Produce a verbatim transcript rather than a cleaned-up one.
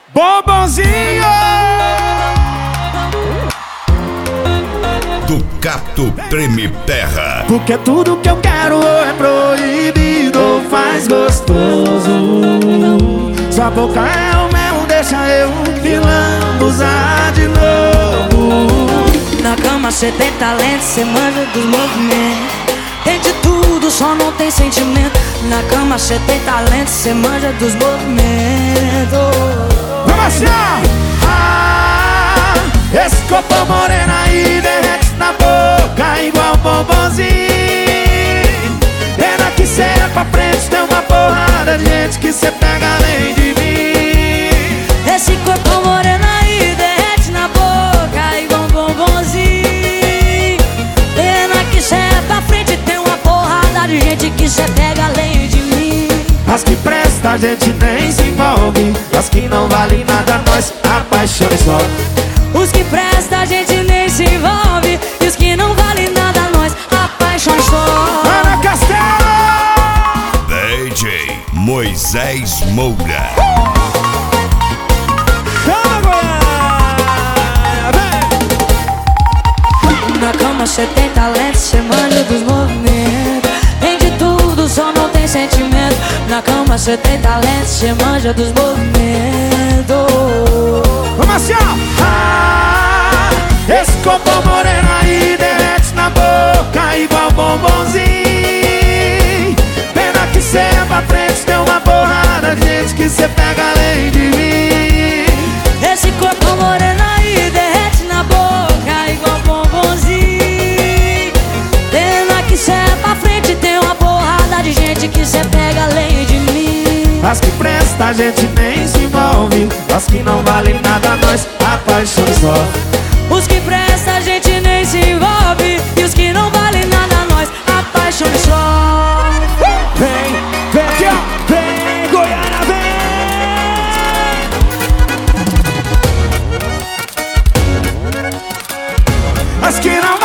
Bombonzinho do Cato Treme Terra. Porque tudo que eu quero é proibido ou faz gostoso. Sua boca é o mel, deixa eu me lambuzar de novo. Na cama cê tem talento, cê manja dos movimentos. Tem de tudo, só não tem sentimento. Na cama cê tem talento, cê manja dos movimentos. Vamos assim, ó! Ah, esse corpo moreno aí derrete na boca igual bombonzinho. Pena que cê é pra frente, tem uma porrada de gente que cê pega além de mim. Esse corpo moreno aí derrete na boca igual bombonzinho. Pena que cê é pra frente, tem uma porrada de gente que cê pega além de mim. As que presta a gente nem se envolve, as que não vale nada nós apaixona só. Os que presta a gente nem se envolve, e os que não vale nada nós apaixona só. Ana Castelo! D J Moisés Moura. Na cama cê tem talento, cê manja dos movimentos. Tem de tudo, só não tem sentimento. Na cama cê tem talento, cê manja dos movimentos. Vamos assim, ó! Ah, esse corpo moreno aí derrete na boca igual bombonzinho. Pena que cê é pra frente, tem uma porrada de gente que cê pega além de mim. Esse corpo moreno aí derrete na boca igual bombonzinho. Pena que cê é pra frente, tem uma porrada de gente que cê pega além de mim. As que presta a gente nem se envolve, as que não valem nada nós apaixona só. Os que presta a gente nem se envolve, e os que não valem nada nós apaixona só. Vem, vem aqui, ó, vem, Goiânia, vem. As que não